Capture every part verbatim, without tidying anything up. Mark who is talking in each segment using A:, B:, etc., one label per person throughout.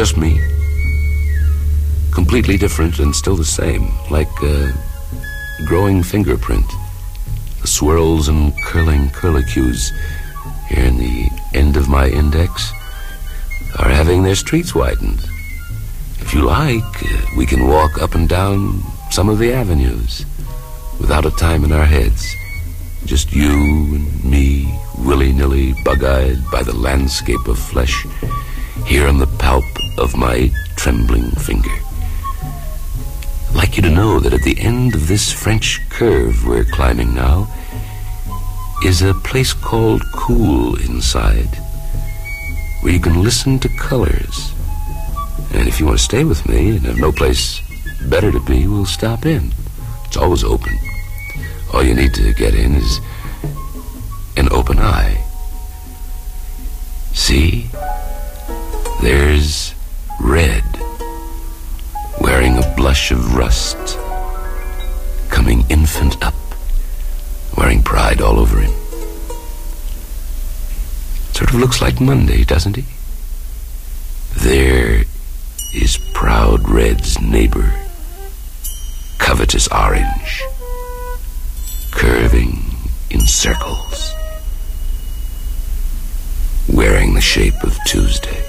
A: just me. Completely different and still the same, like a growing fingerprint. The swirls and curling curlicues here in the end of my index are having their streets widened. If you like, uh, we can walk up and down some of the avenues without a time in our heads. Just you and me, willy-nilly, bug-eyed by the landscape of flesh here on the palp of my trembling finger. I'd like you to know that at the end of this French curve we're climbing now is a place called Cool Inside, where you can listen to colors. And if you want to stay with me and have no place better to be, we'll stop in. It's always open. All you need to get in is an open eye. See? There's Red, wearing a blush of rust, coming infant up, wearing pride all over him. Sort of looks like Monday, doesn't he? There is proud Red's neighbor, covetous Orange, curving in circles, wearing the shape of Tuesday.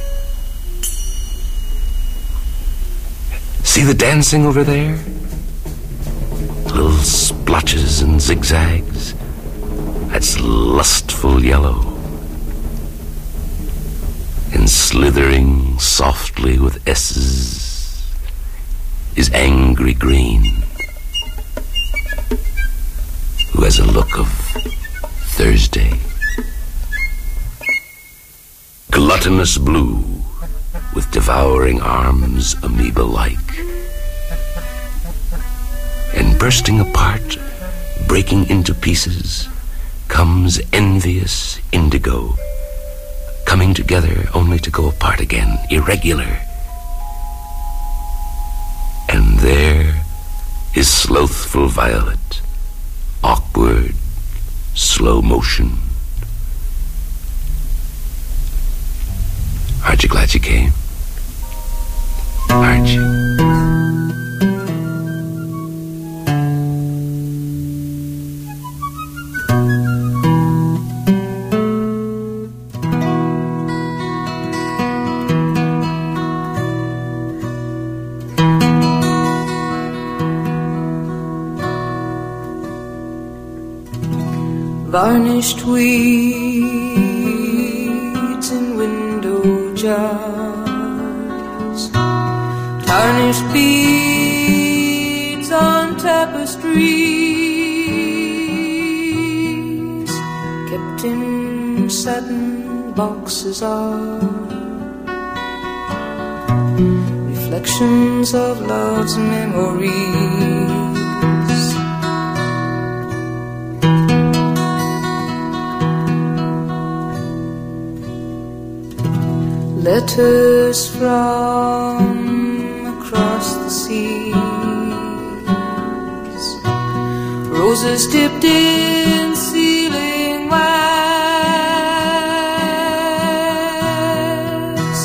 A: See the dancing over there? Little splotches and zigzags. That's lustful yellow. And slithering softly with S's is angry green, who has a look of Thursday. Gluttonous blue, with devouring arms amoeba-like. And bursting apart, breaking into pieces, comes envious indigo, coming together only to go apart again, irregular. And there is slothful violet, awkward, slow motion. Aren't you glad you came? Aren't you?
B: Varnished weeds in window jars, tarnished beads on tapestries, kept in satin boxes are reflections of love's memories. Letters from across the seas, roses dipped in sealing wax,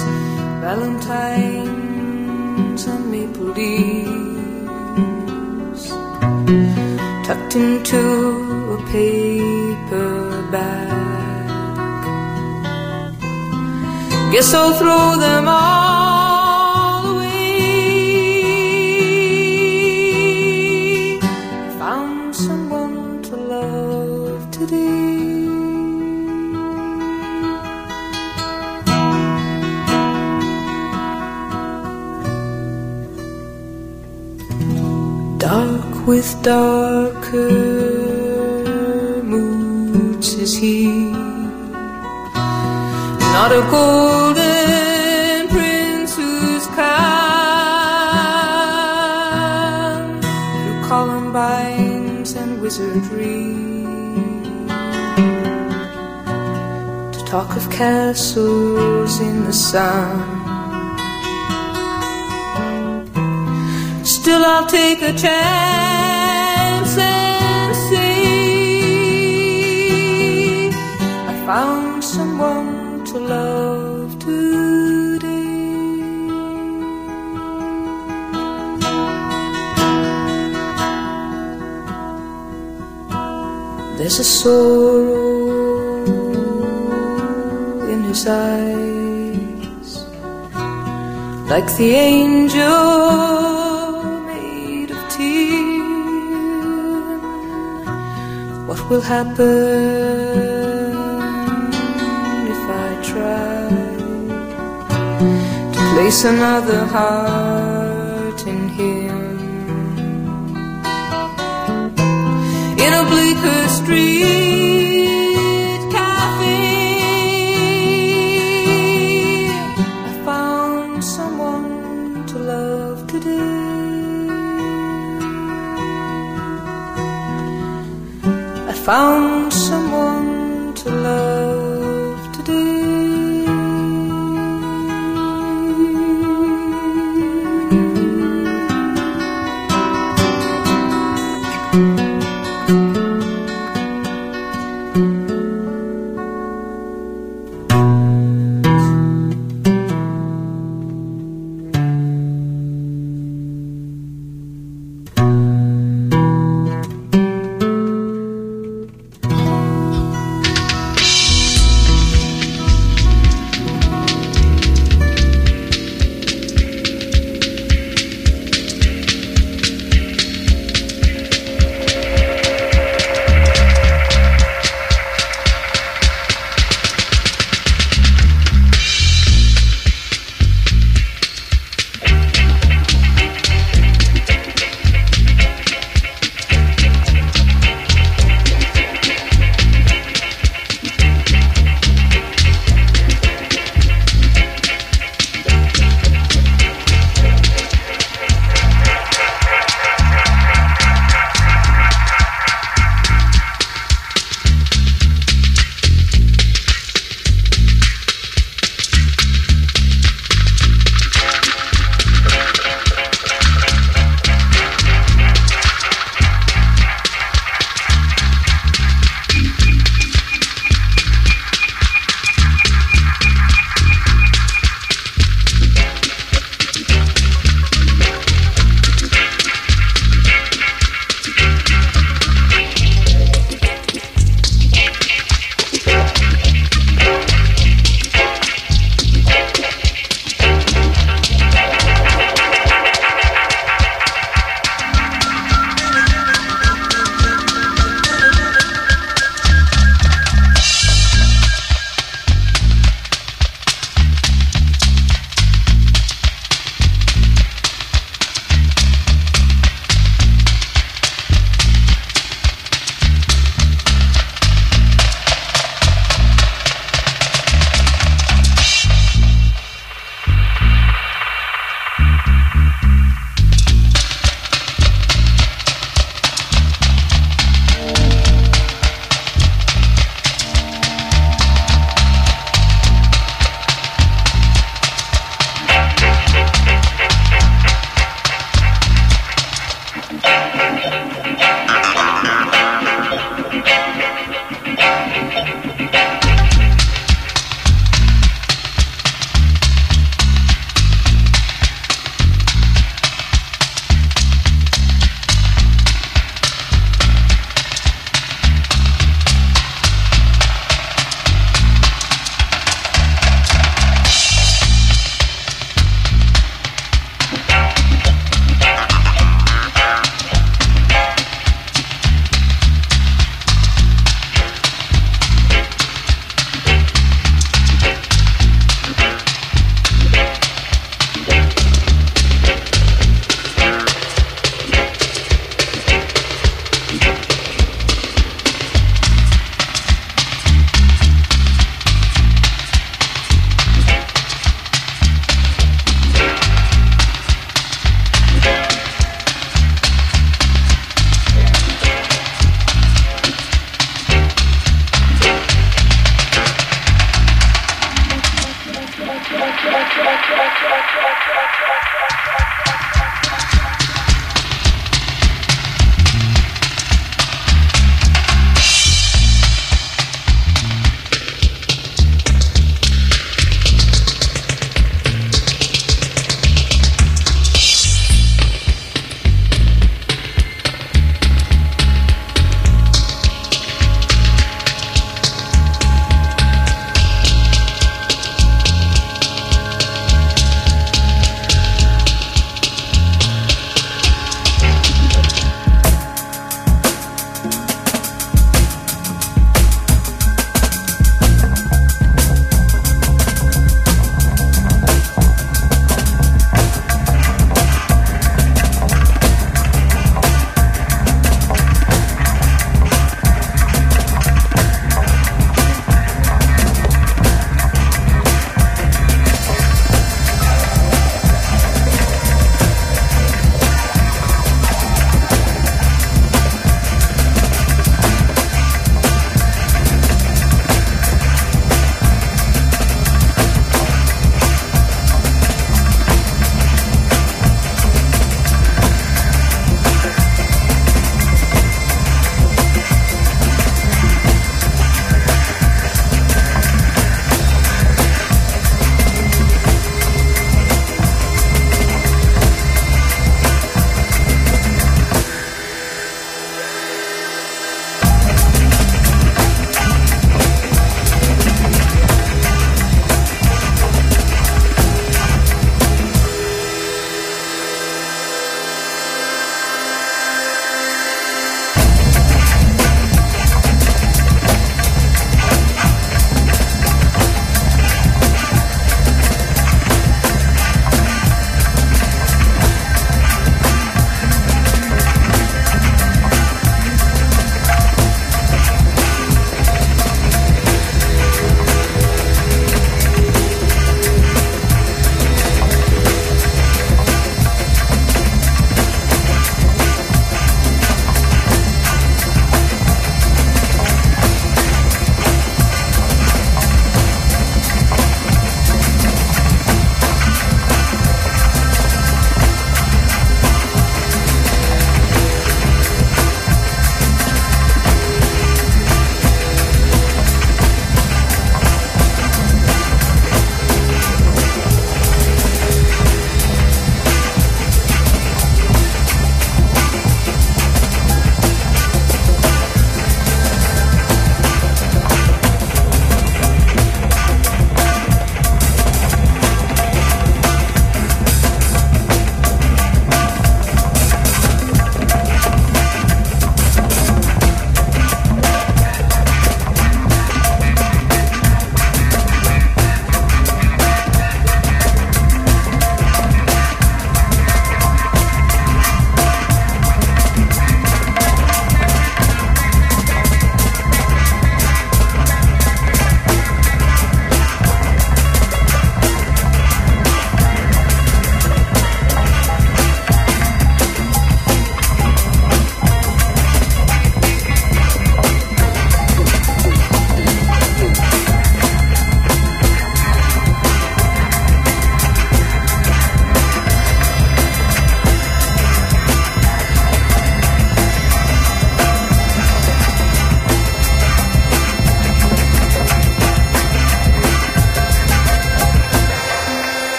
B: valentines and maple leaves, tucked into a paper bag. Guess I'll throw them all away. Found someone to love today. Dark with darker moods is he, not a golden prince who's come through columbines and wizardry to talk of castles in the sun. Still I'll take a chance and see I found someone to love today. There's a sorrow in his eyes, like the angel made of tears. What will happen if I try to place another heart in him? In a bleaker street cafe, I found someone to love today. I found someone to love today.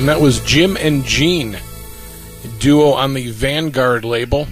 C: And that was Jim and Gene, a duo on the Vanguard label,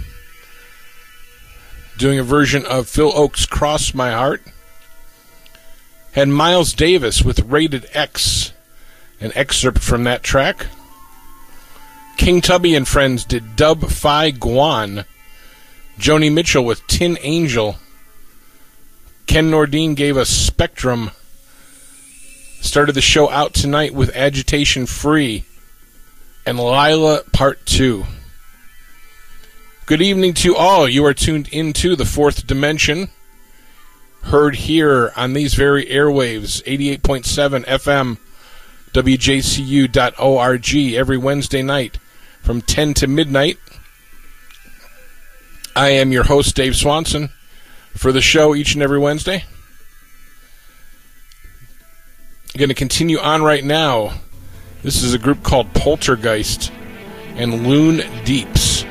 C: doing a version of Phil Ochs' Cross My Heart. Had Miles Davis with Rated X, an excerpt from that track. King Tubby and Friends did Dub Phi Guan. Joni Mitchell with Tin Angel. Ken Nordine gave us Spectrum. Started the show out tonight with Agitation Free and Lila Part two. Good evening to all. You are tuned into the Fourth Dimension, heard here on these very airwaves, eighty-eight point seven F M, W J C U dot org, every Wednesday night from ten to midnight. I am your host, Dave Swanson, for the show each and every Wednesday. I'm going to continue on right now. This is a group called Poltergeist and Loon Deeps.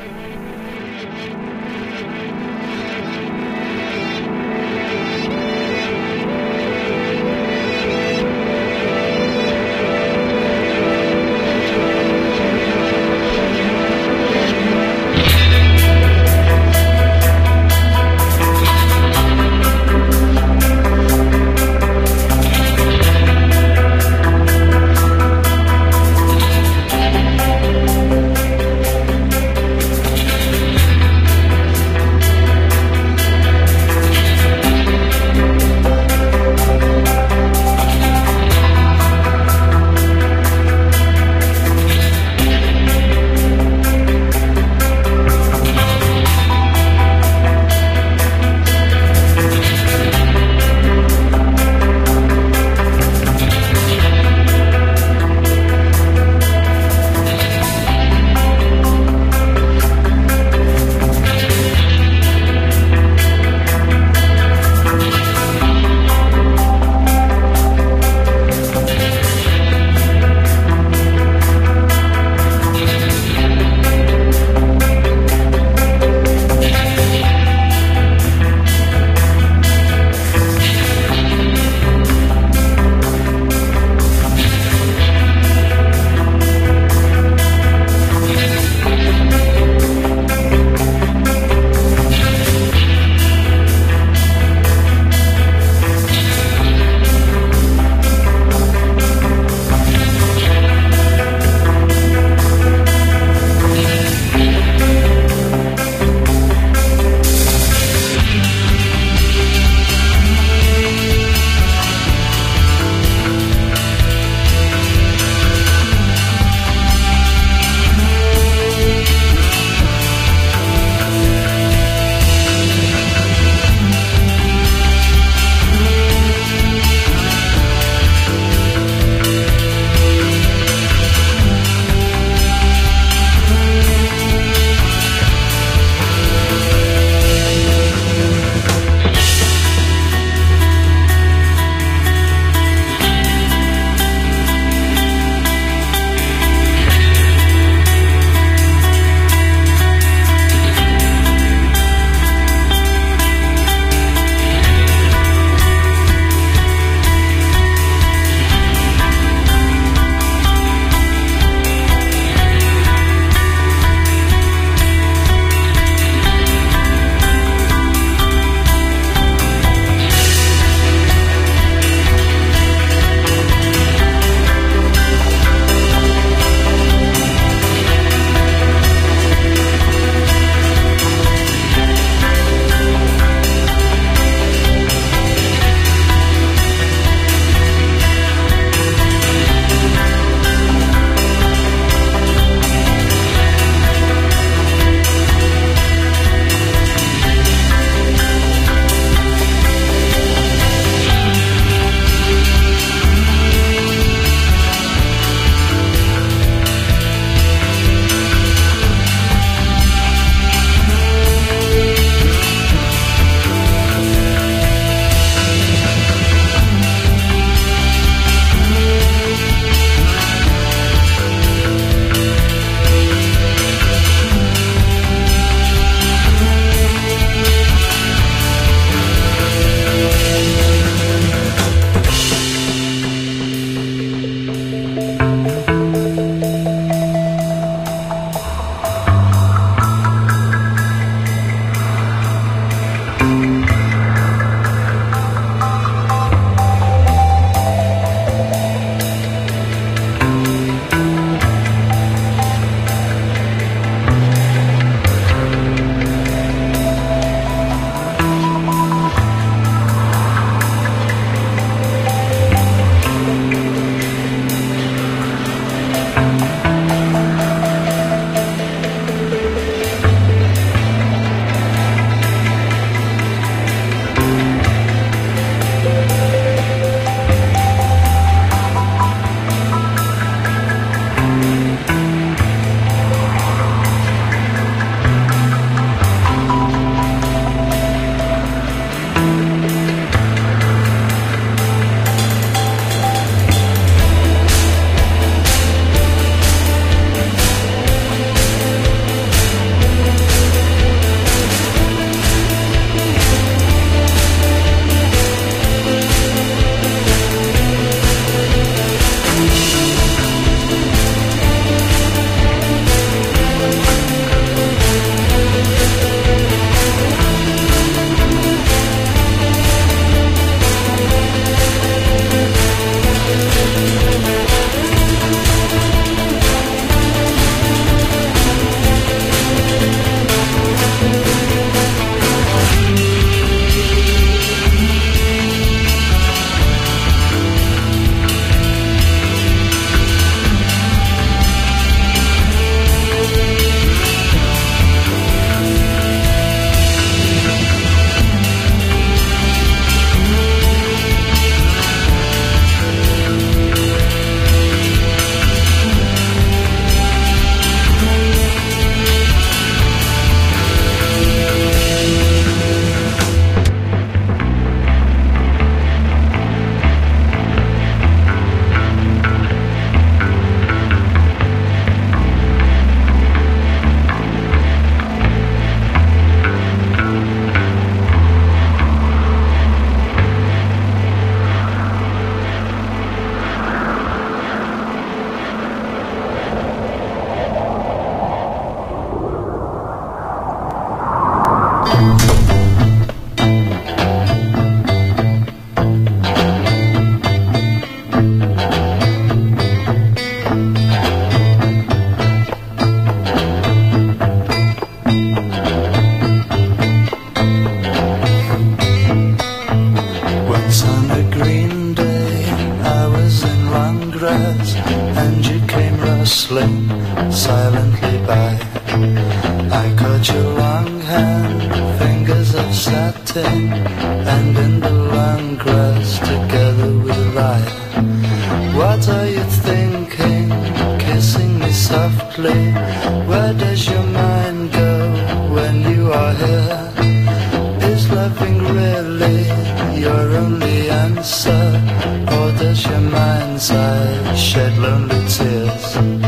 D: nothing, and in the long grass together we lie. What are you thinking, kissing me softly? Where does your mind go when you are here? Is loving really your only answer, or does your mind's eye shed lonely tears?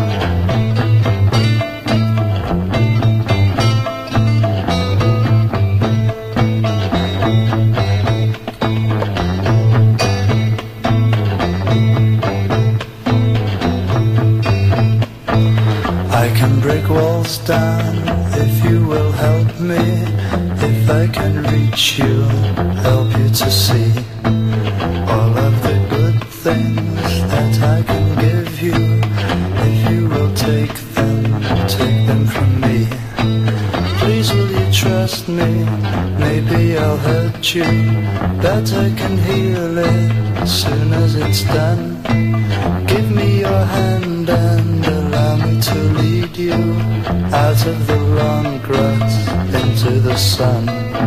D: I can break walls down if you will help me. If I can reach you, help you to see all of the good things that I can give you. If you will take them, take them from me. Please will you trust me? Maybe I'll hurt you, but I can heal it as soon as it's done. Give me your hand and allow me to lead you out of the long grass into the sun.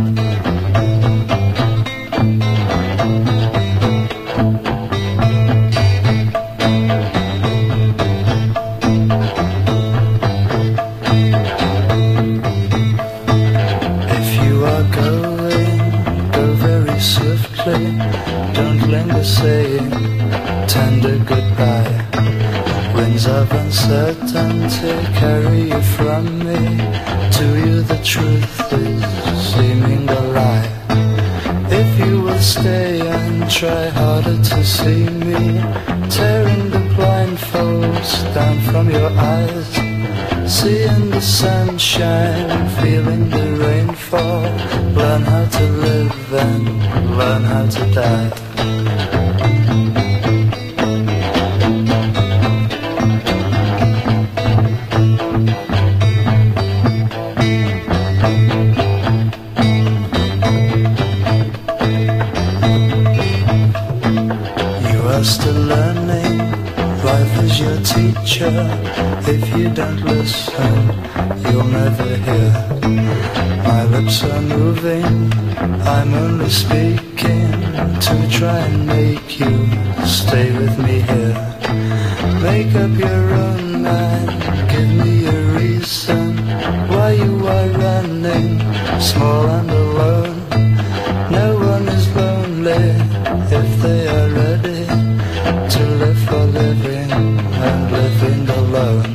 D: If you are going, go very swiftly. Don't linger saying tender goodbye. Winds of uncertainty carry you from me. To you the truth is seeming a lie. If you will stay and try harder to see me, tearing the blindfolds down from your eyes, seeing the sunshine, feeling the rainfall, learn how to live and learn how to die. Still learning, life is your teacher. If you don't listen, you'll never hear. My lips are moving, I'm only speaking to try and make you stay with me here. Make up your own mind, give me a reason why you are running, small and alone. No one is lonely if they are ready to live for living and living alone.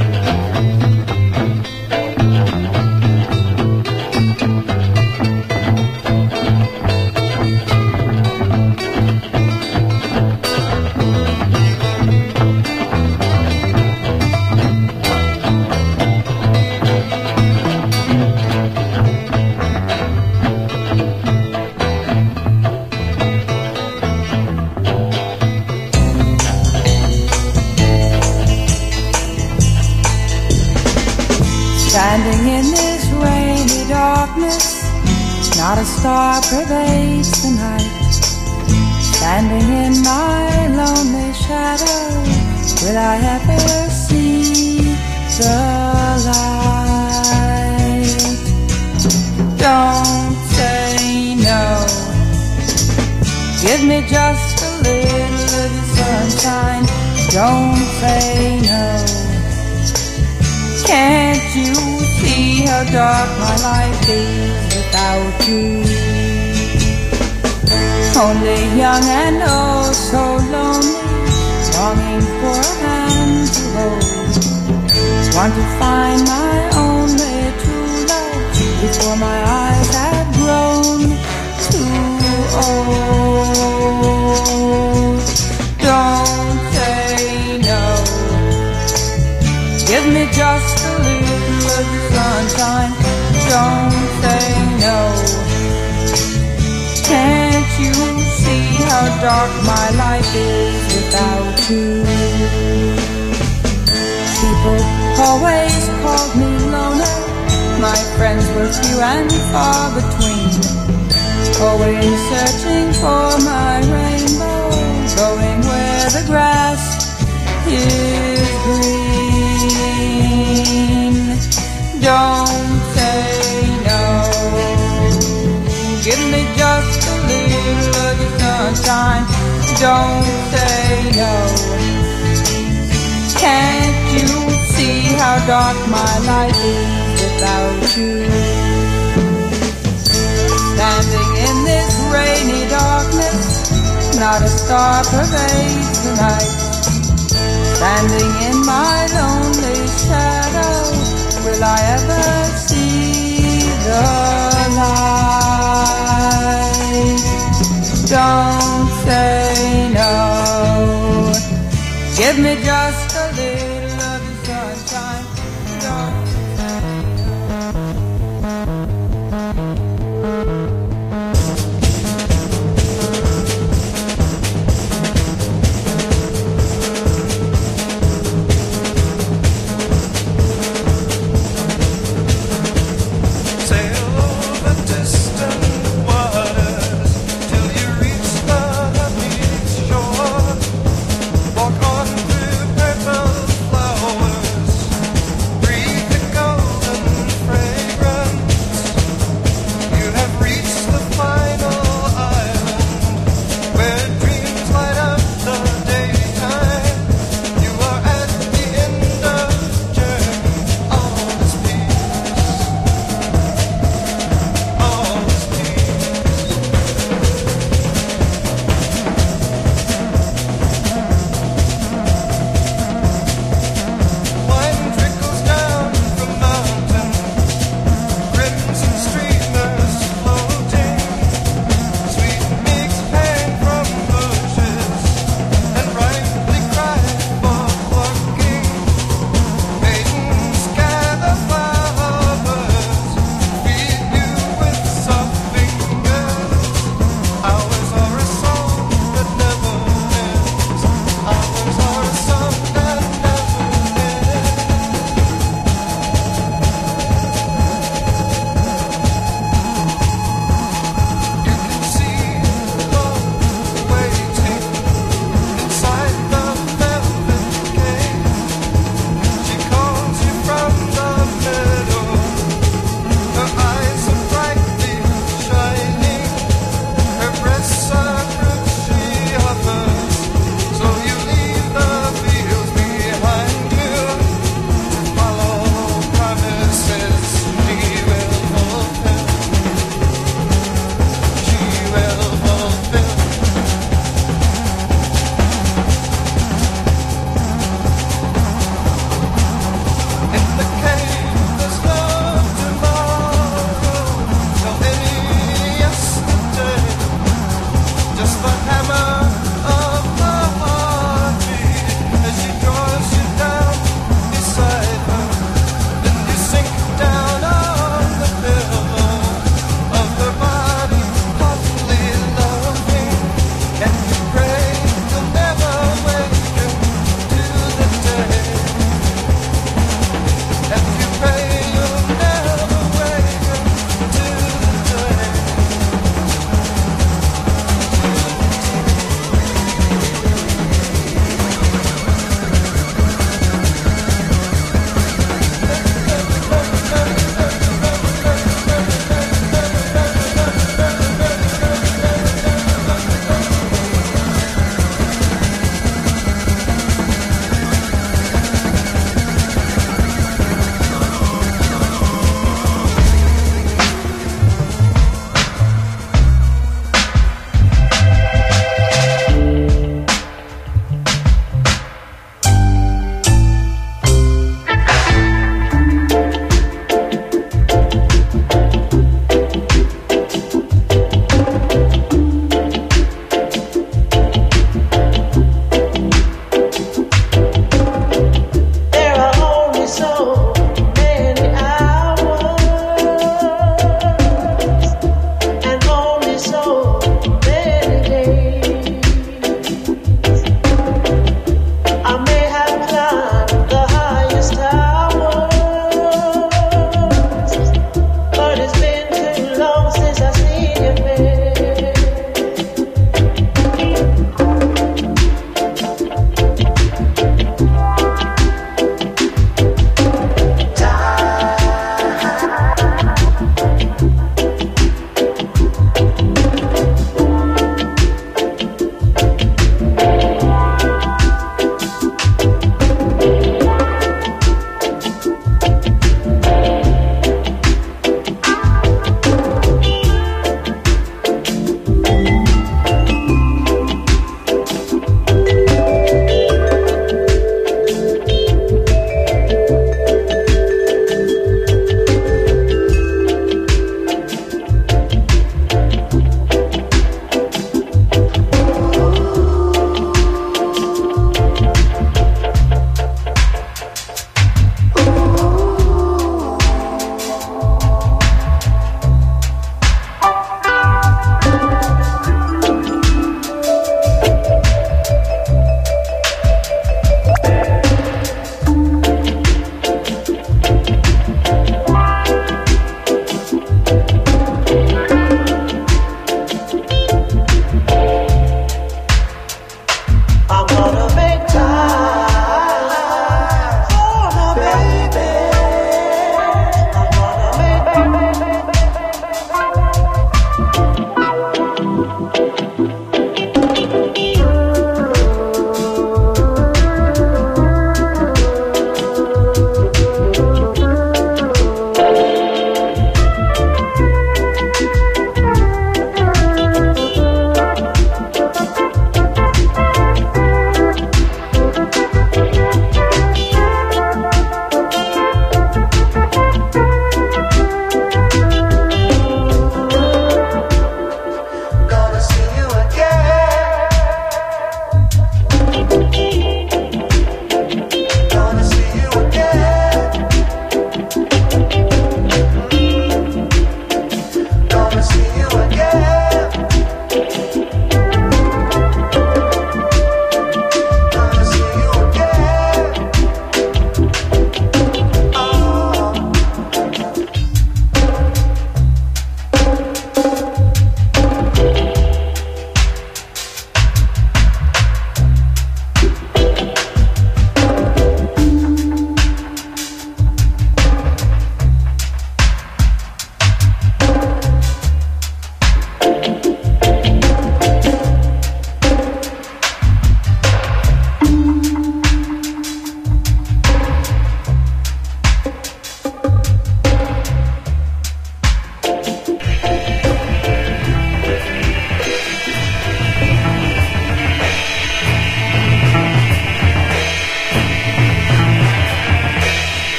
B: Standing in this rainy darkness, not a star pervades the night. Standing in my lonely shadow, will I ever see the light? Don't say no, give me just a little of the sunshine. Don't say no. Can't you see how dark my life is without you? Only young and oh so lonely, longing for a hand to hold. Want to find my only true love before my eyes have grown too old. Don't say no, give me just a little of the sunshine. Don't say no. Can't you see how dark my life is without you? People always called me loner, my friends were few and far between. Always searching for my rainbow, going where the grass is green. Don't say no, give me just a little of your sunshine. Don't say no. Can't you see how dark my life is without you? Standing in this rainy darkness, not a star pervades the night. Standing in my lonely shadow, will I ever see the light? Don't say no. Give me just a little of your sunshine. Don't
D: Sail over to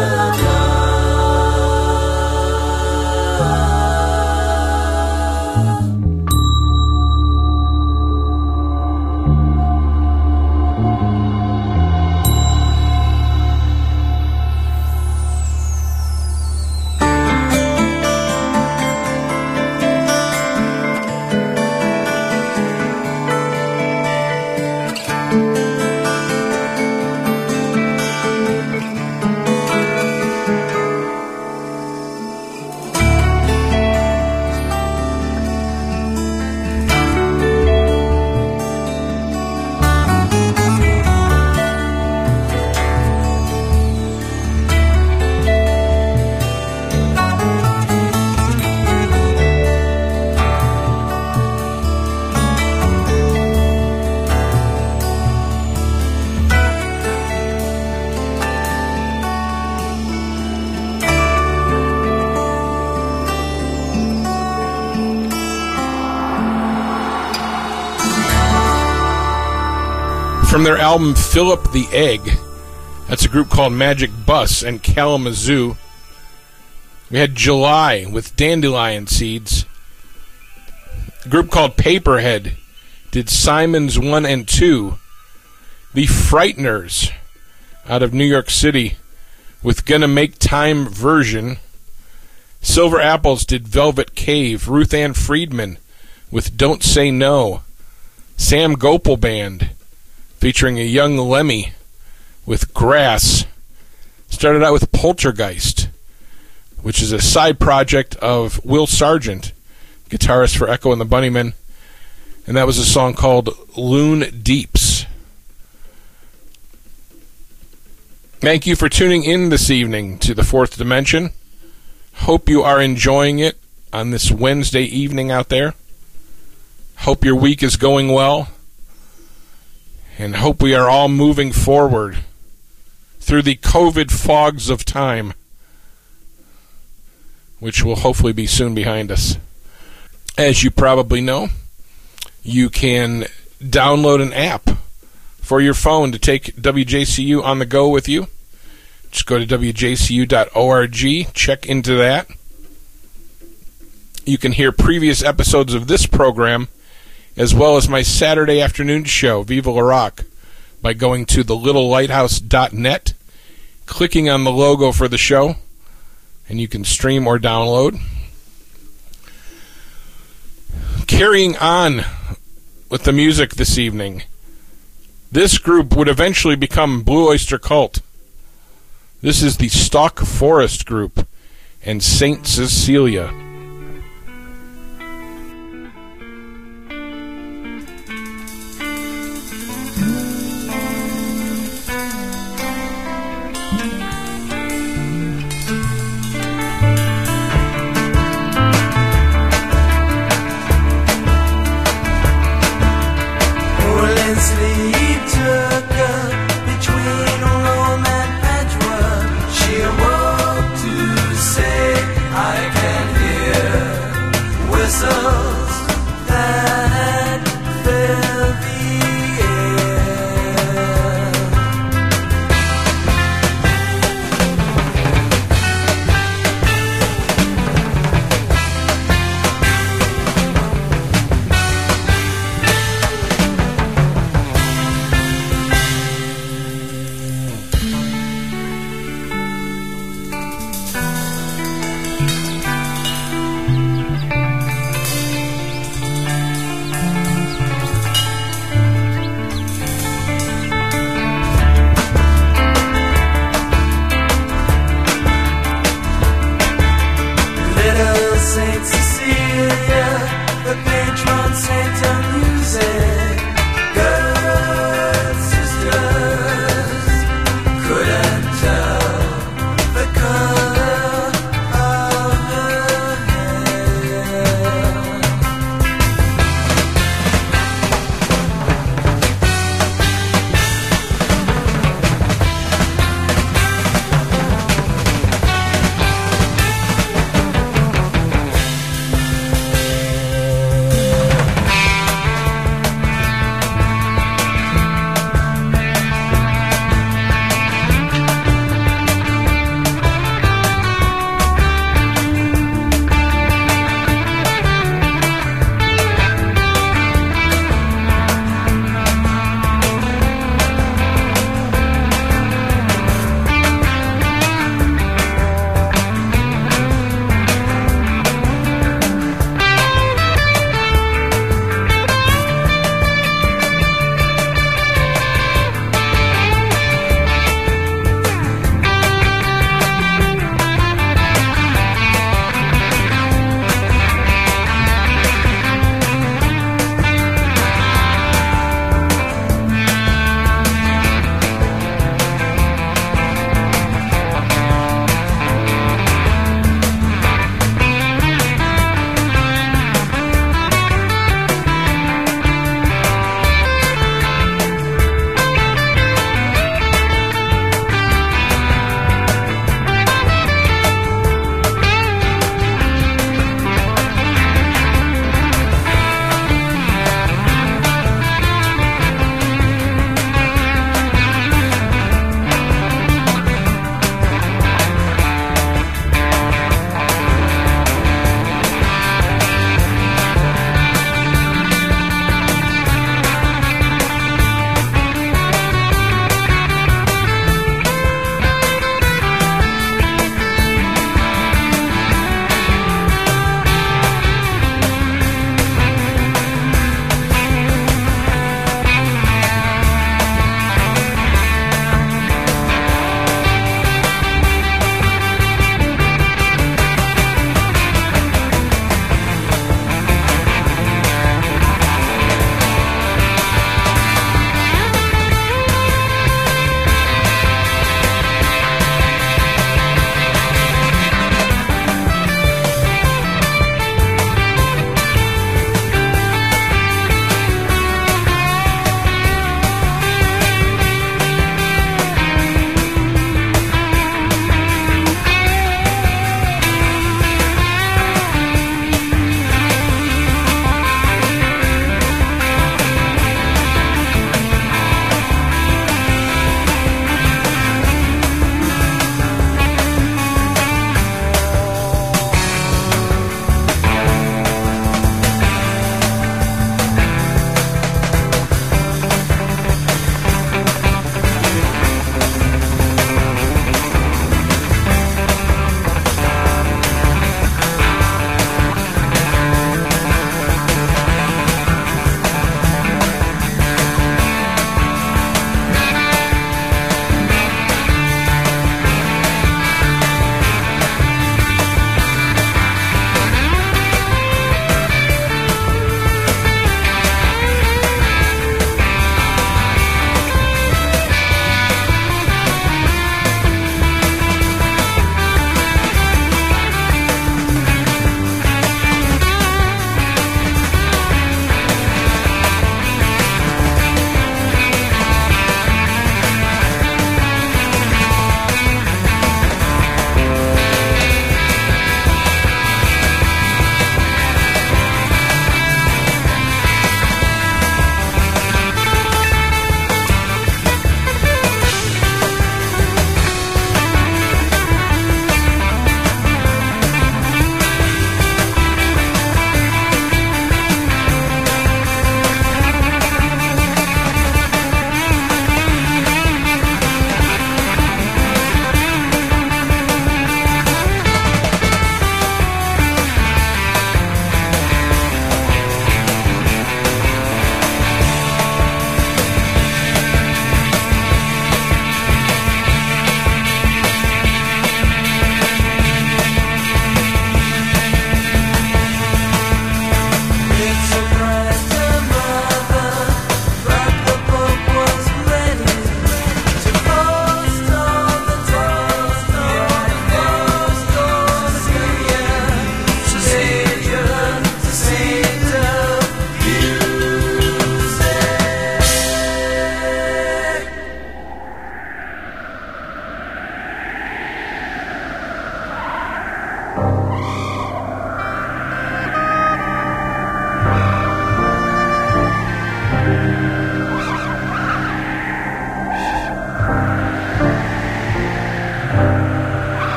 C: From their album Philip the Egg, that's a group called Magic Bus and Kalamazoo. We had July with Dandelion Seeds. A group called Paperhead did Simons one and two. The Frighteners out of New York City with Gonna Make Time version. Silver Apples did Velvet Cave. Ruth Ann Friedman with Don't Say No. Sam Gopal Band featuring a young Lemmy with Grass. Started out with Poltergeist, which is a side project of Will Sargent, guitarist for Echo and the Bunnymen, and that was a song called Loon Deeps. Thank you for tuning in this evening to The Fourth Dimension. Hope you are enjoying it on this Wednesday evening out there. Hope your week is going well. And hope we are all moving forward through the COVID fogs of time, which will hopefully be soon behind us. As you probably know, you can download an app for your phone to take W J C U on the go with you. Just go to W J C U dot org, check into that. You can hear previous episodes of this program as well as my Saturday afternoon show, Viva La Rock, by going to the little lighthouse dot net, clicking on the logo for the show, and you can stream or download. Carrying on with the music this evening, this group would eventually become Blue Oyster Cult. This is the Stalk Forest Group and Saint Cecilia.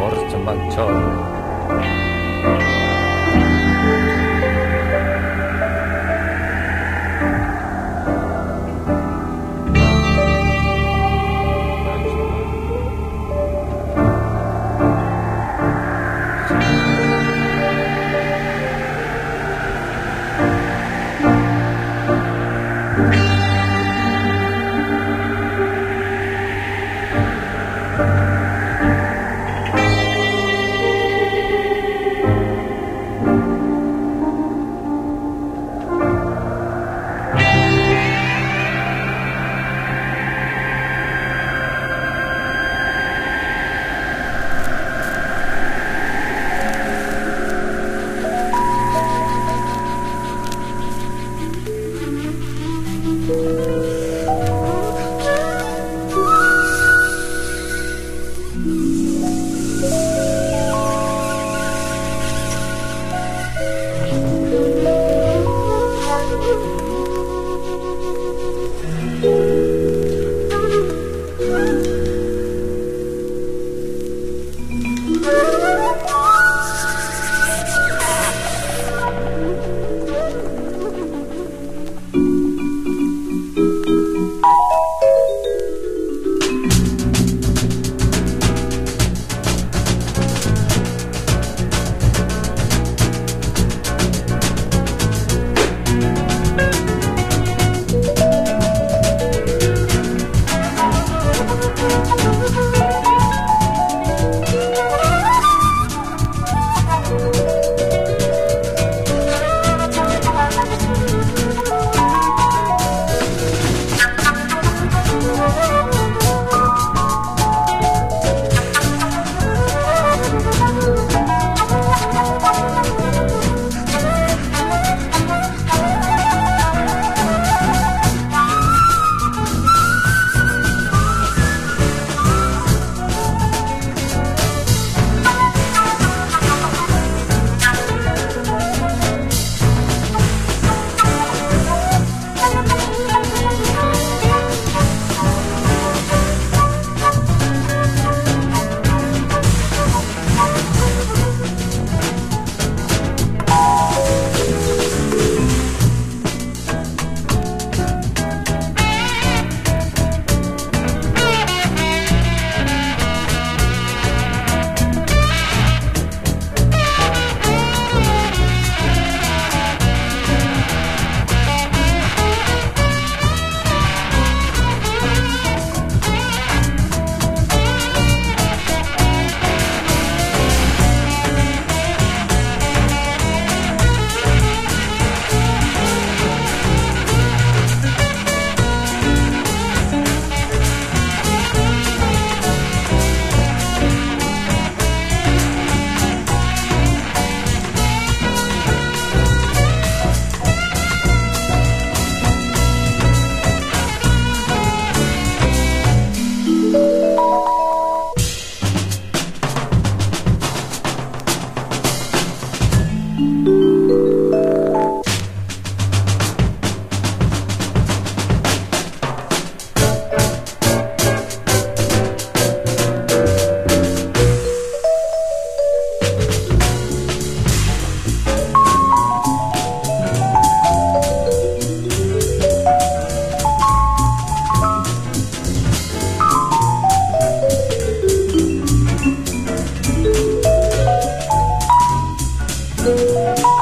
E: Forza maggiore.
B: Música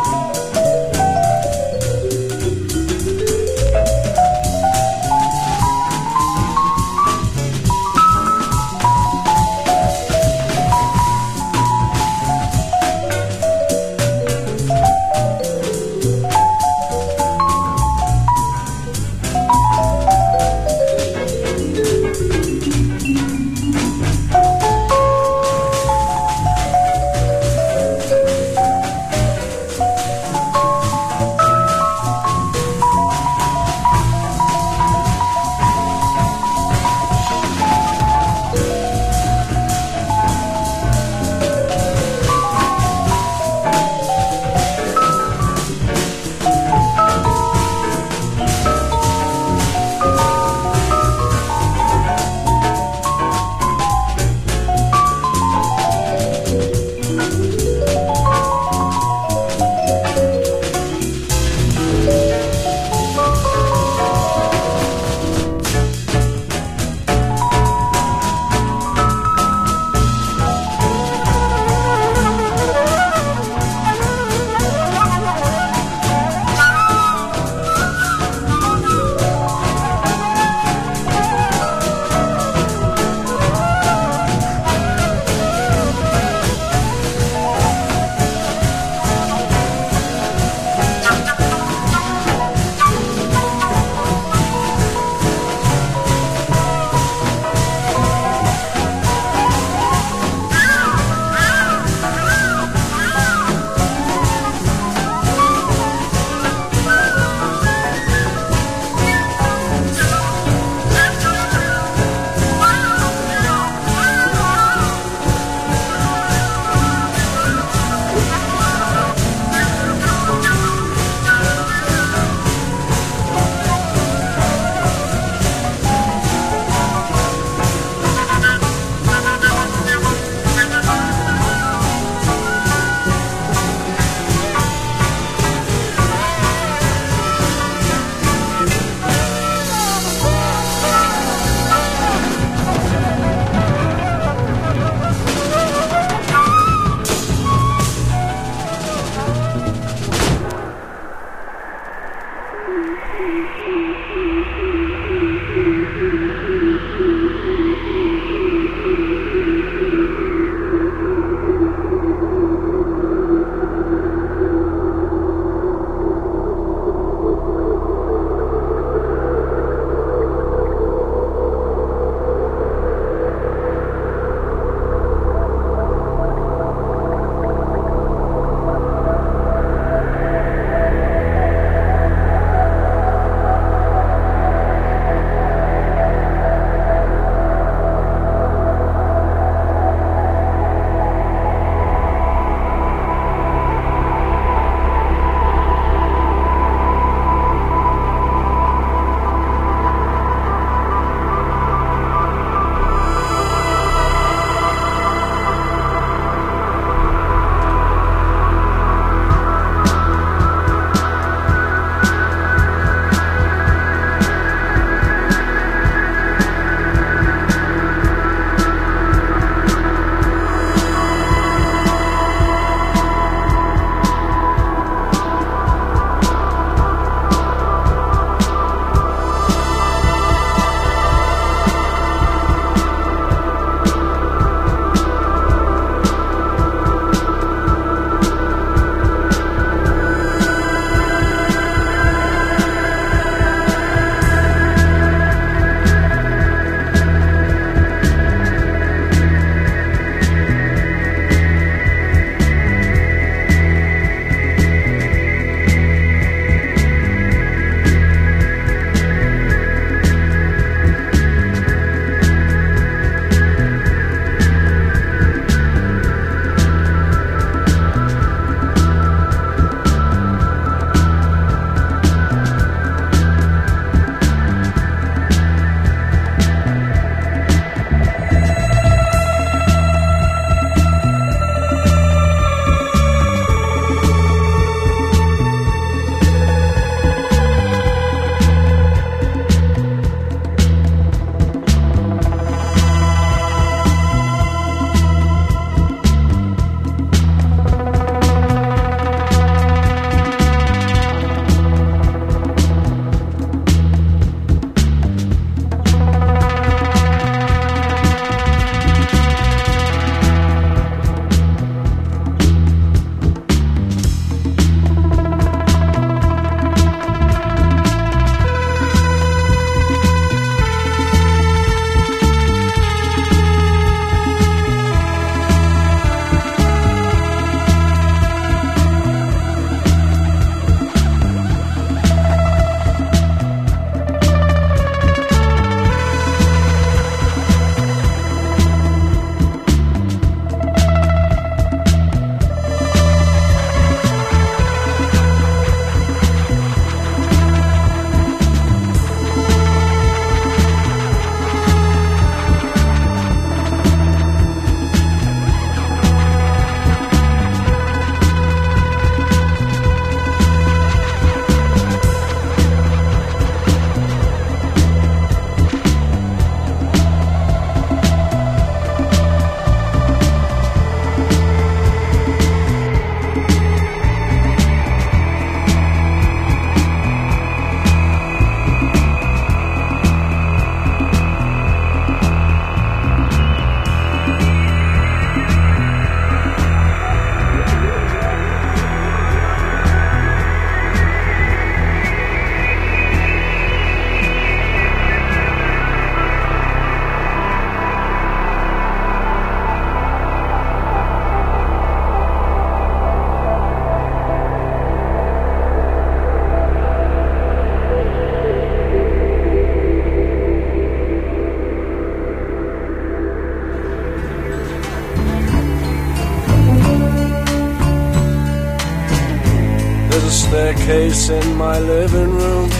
E: staircase in my living room,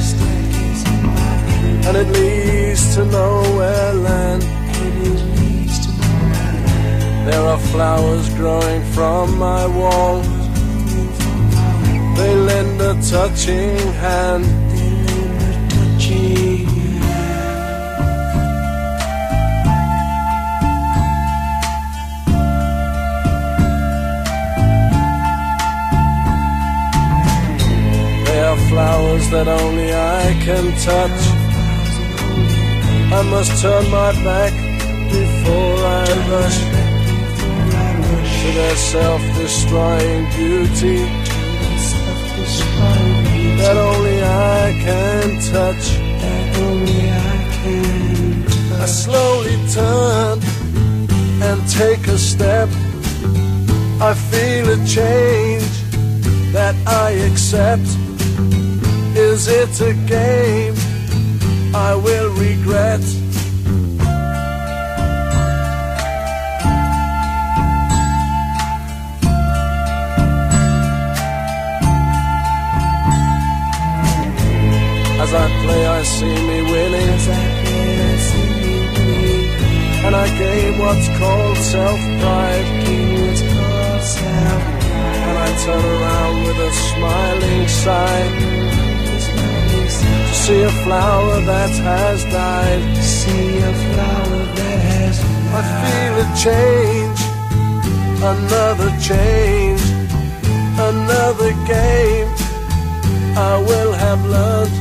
E: and it leads to nowhere land. There are flowers growing from my wall. They lend a touching hand. They are flowers that only I can touch. I must turn my back before I rush to their self-destroying beauty that only I can touch. I slowly turn and take a step. I feel a change that I accept. Is it a game I will regret? As I play, I see me winning, and I gain what's called self-pride. And I turn around with a smiling sigh to see a flower that has died. See a flower that has died. I feel a change, another change, another game I will have learned.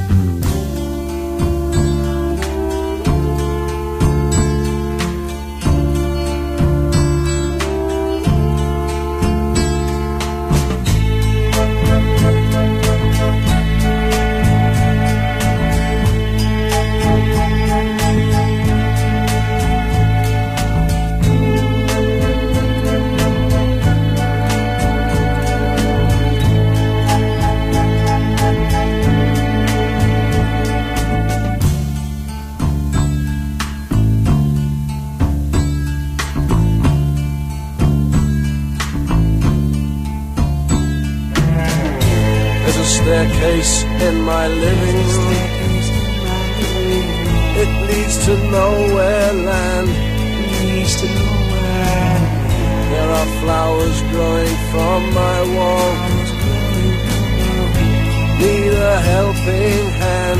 E: Staircase in my living room, it leads to nowhere land. There are flowers growing from my wall. Need a helping hand.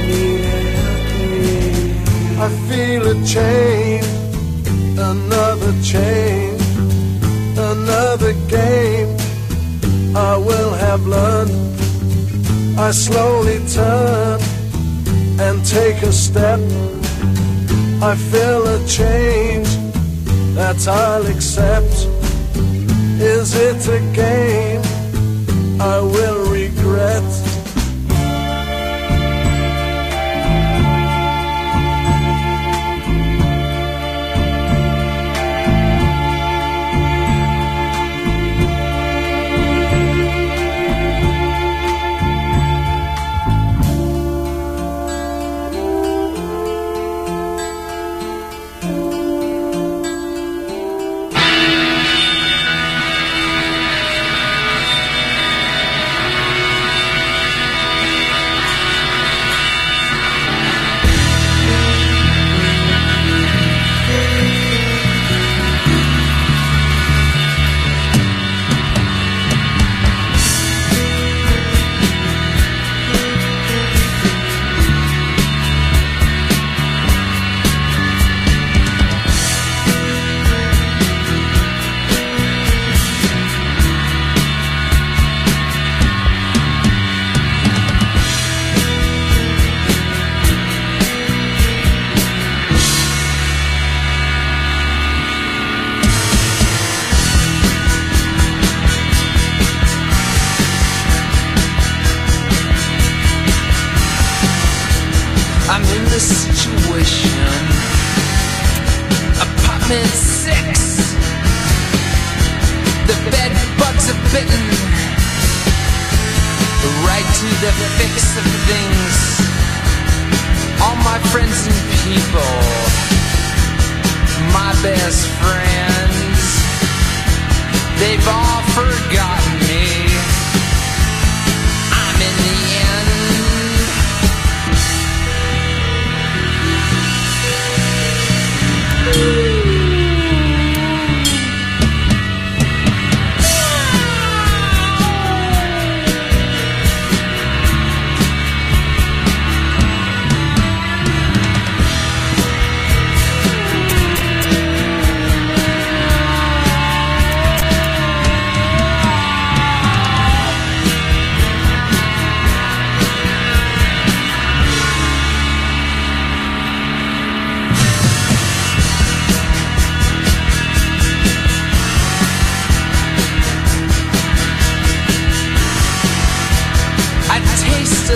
E: I feel a change, another change, another game I will have learned. I slowly turn and take a step. I feel a change that I'll accept. Is it a game I will regret?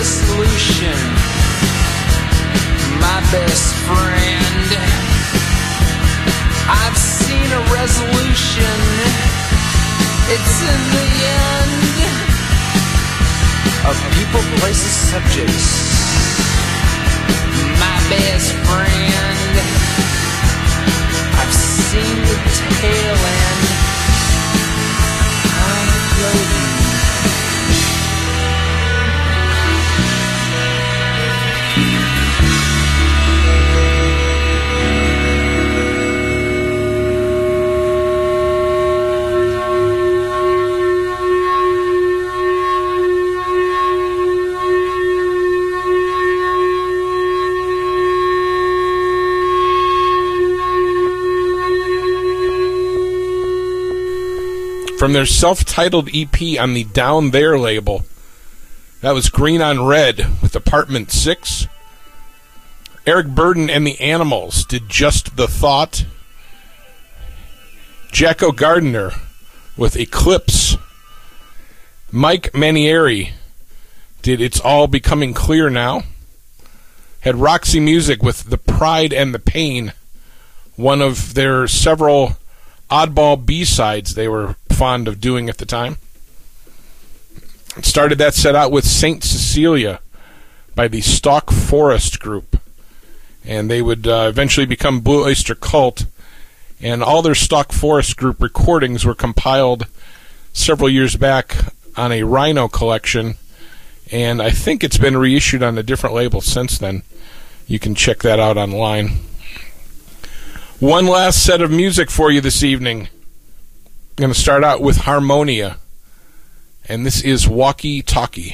F: dissolution, my best friend. I've seen a resolution, it's in the end of people, places, subjects, my best friend. I've seen the tail end, I'm floating.
C: From their self-titled E P on the Down There label. That was Green on Red with Apartment six. Eric Burdon and the Animals did Just the Thought. Jacko Gardner with Eclipse. Mike Manieri did It's All Becoming Clear Now. Had Roxy Music with The Pride and the Pain, one of their several oddball B-sides they were fond of doing at the time. Started that set out with Saint Cecilia by the Stalk Forest Group, and they would uh, eventually become Blue Oyster Cult, and all their Stalk Forest Group recordings were compiled several years back on a Rhino collection, and I think it's been reissued on a different label since then. You can check that out online. One last set of music for you this evening. I'm going to start out with Harmonia, and this is Walkie Talkie.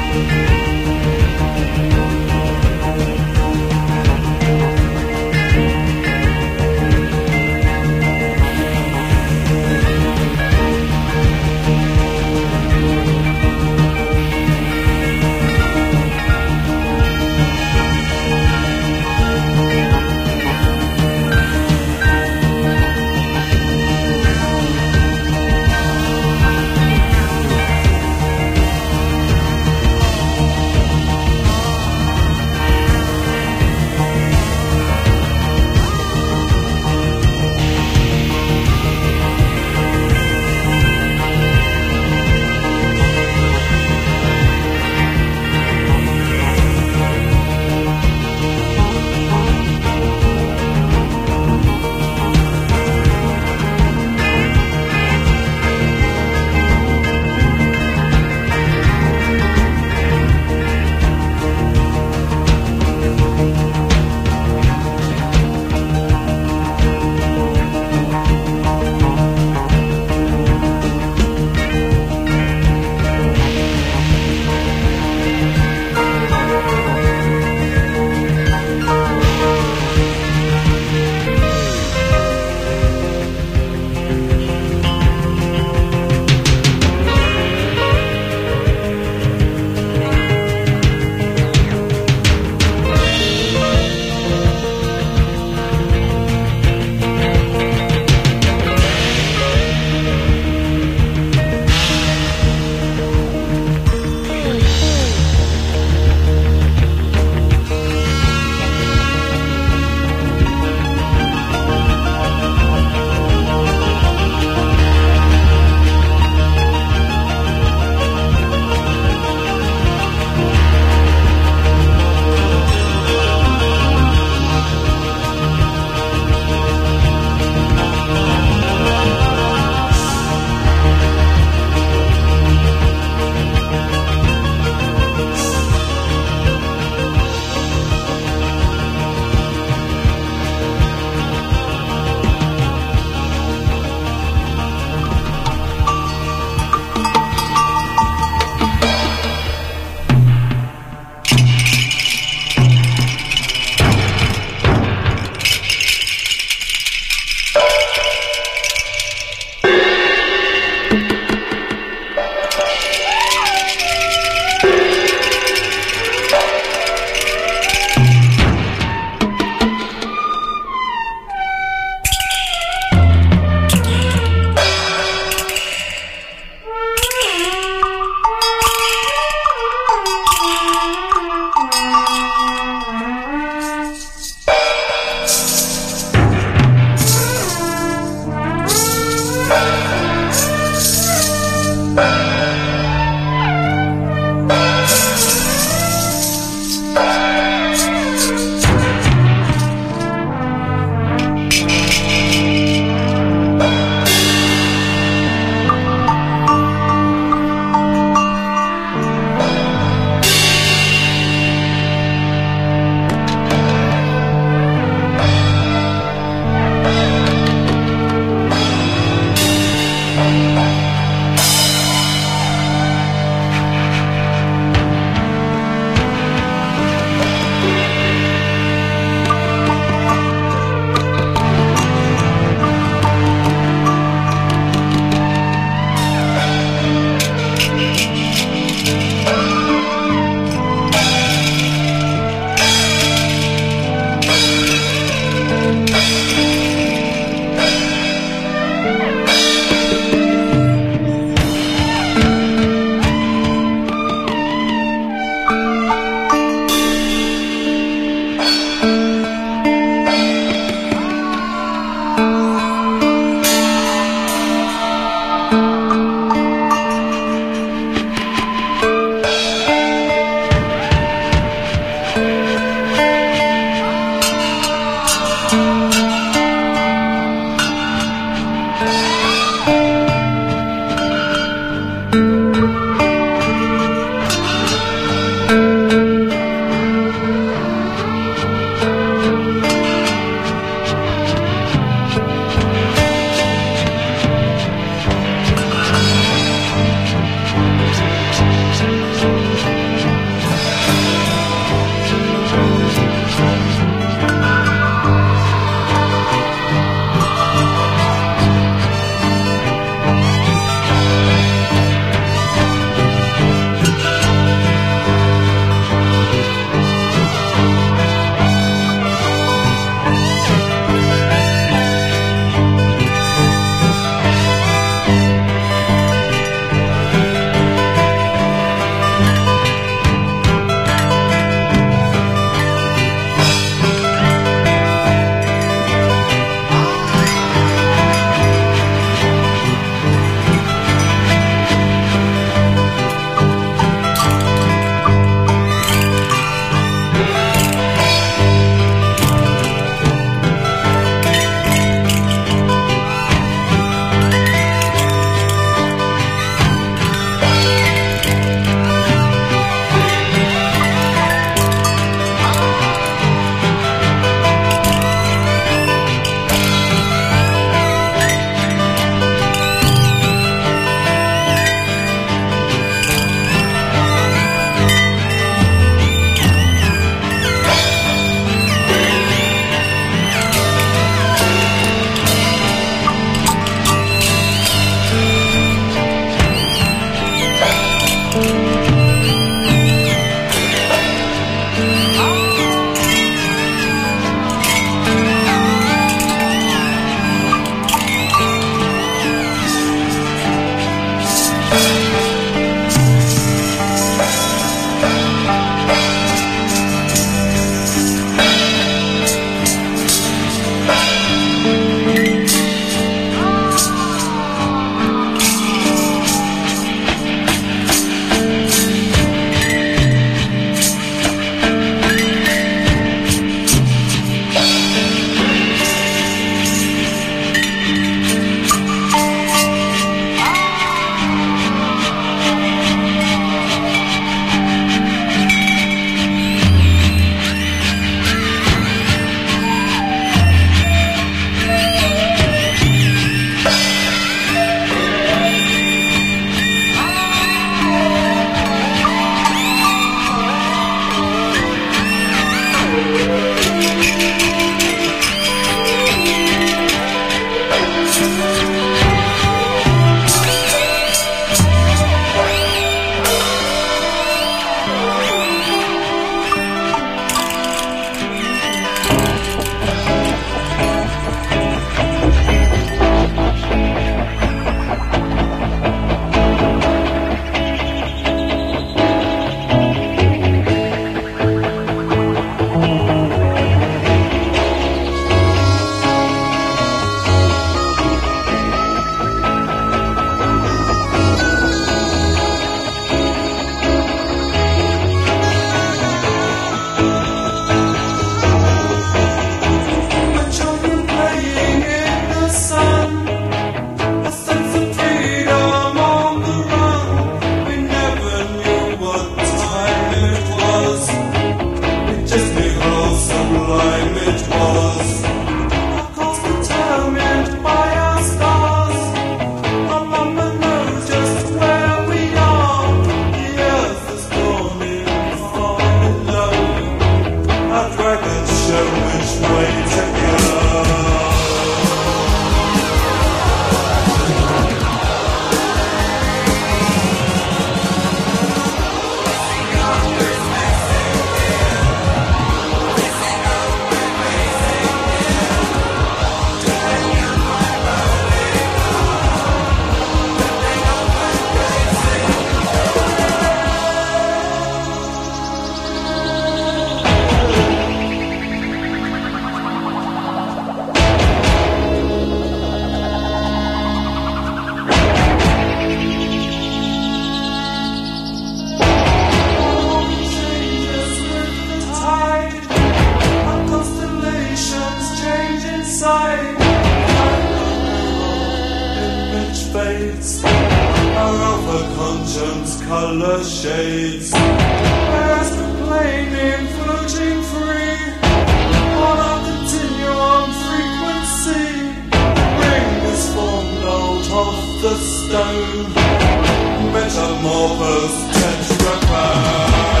G: color shades. As the plane in floating free on a continuum frequency, ring is formed out of the stone, metamorphosed tetracloud.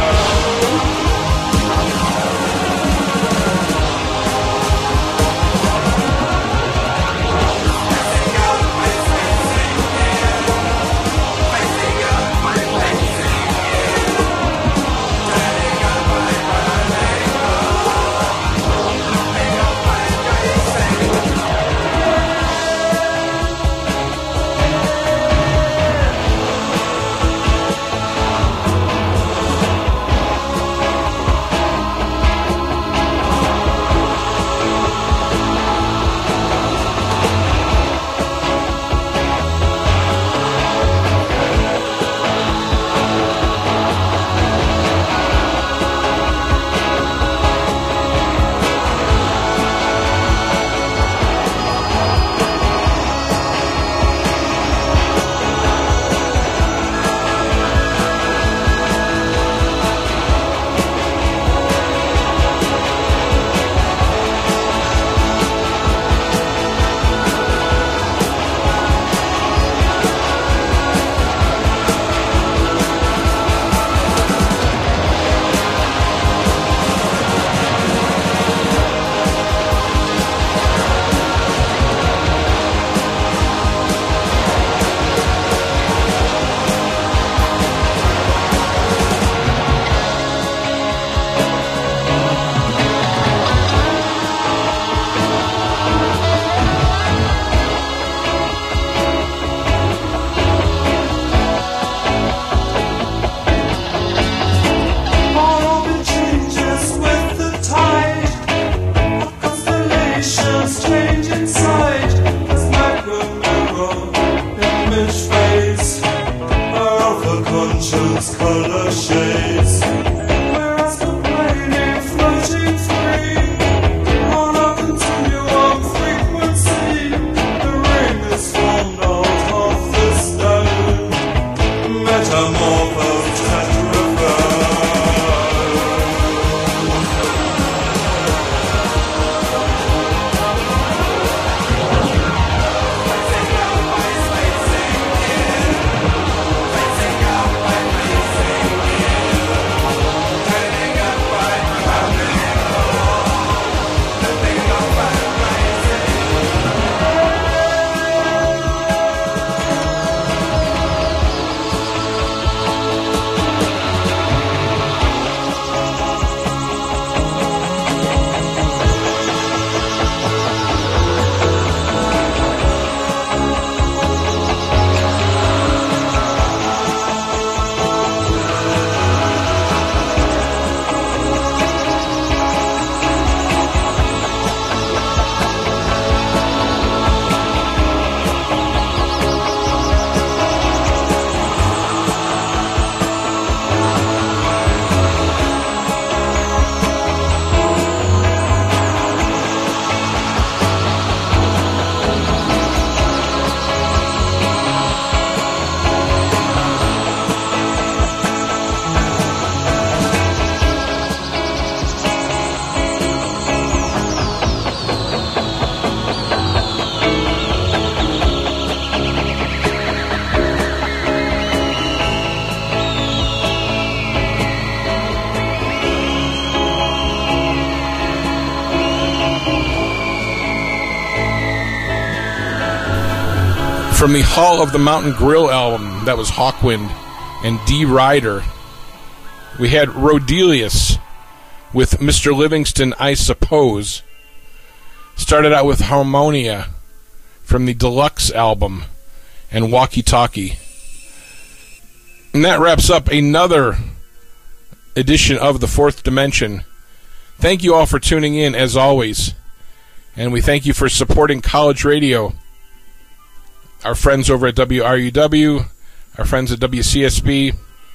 H: Bye.
C: From the Hall of the Mountain Grill album, that was Hawkwind and D. Ryder. We had Rodelius with Mister Livingston, I Suppose. Started out with Harmonia from the Deluxe album and Walkie Talkie. And that wraps up another edition of The Fourth Dimension. Thank you all for tuning in, as always. And we thank you for supporting college radio. Our friends over at W R U W, our friends at W C S B,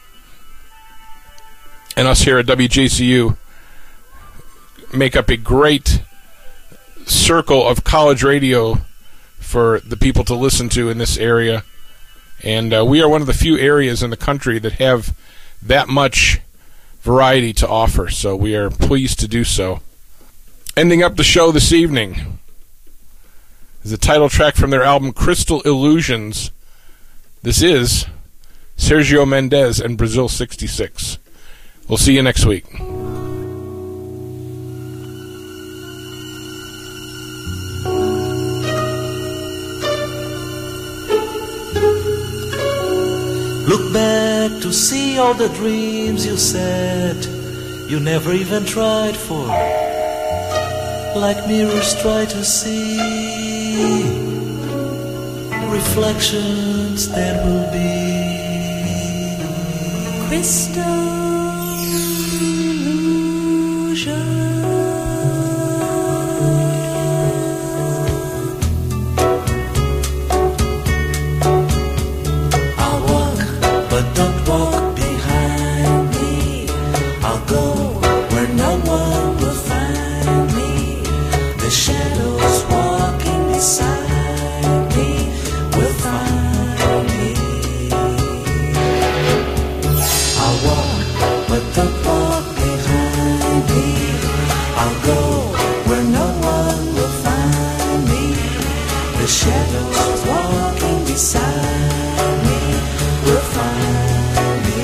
C: and us here at W J C U make up a great circle of college radio for the people to listen to in this area. And uh, we are one of the few areas in the country that have that much variety to offer, so we are pleased to do so. Ending up the show this evening is the title track from their album Crystal Illusions. This is Sergio Mendes and Brazil sixty-six. We'll see you next week.
H: Look back to see all the dreams you said you never even tried for. Like mirrors try to see reflections that will be
I: crystal illusion.
H: I'll walk, but don't walk behind me. I'll go where no one will find me. The shadows walking beside me will find me. I'll walk, but don't walk behind me. I'll go where no one will find me. The shadows walking beside me will find me.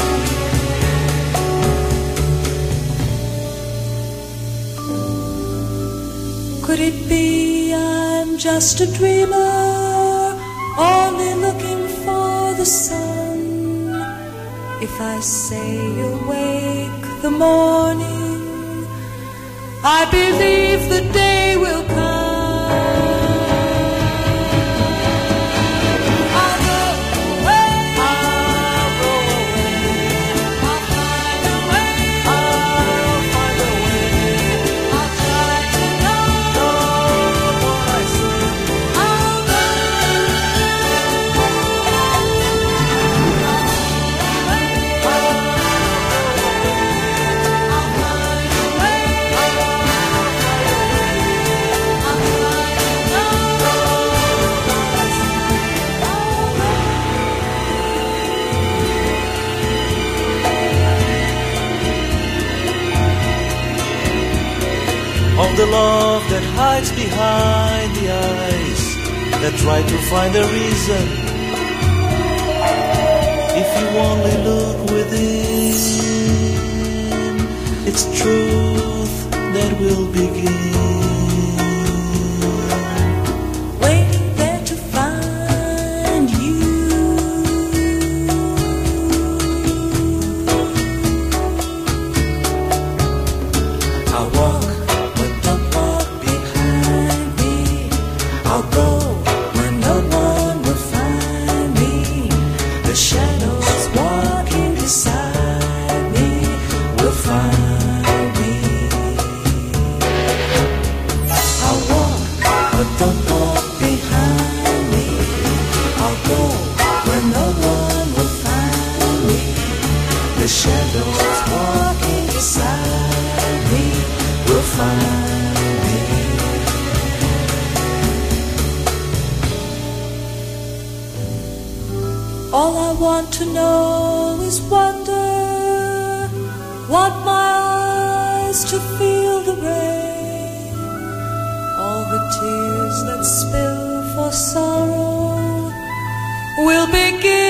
I: Could it be I'm just a dreamer, only looking for the sun? If I say awake the morning, I believe the day will come. I'll go away, I'll go away, I'll find a way, I'll find a way, I'll try to know what I say. I'll go
H: Of the love that hides behind the eyes that try to find a reason. If you only look within, it's truth that will begin.
I: waiting there to find you.
H: I'll walk, but don't walk behind me. I'll go where no one will find me. The shadows walking beside me will find me. I'll walk, but don't walk behind me. I'll go where no one will find me. The shadows walking beside me will find me.
I: All I want to know is wonder, want my eyes to feel the rain, all the tears that spill for sorrow will begin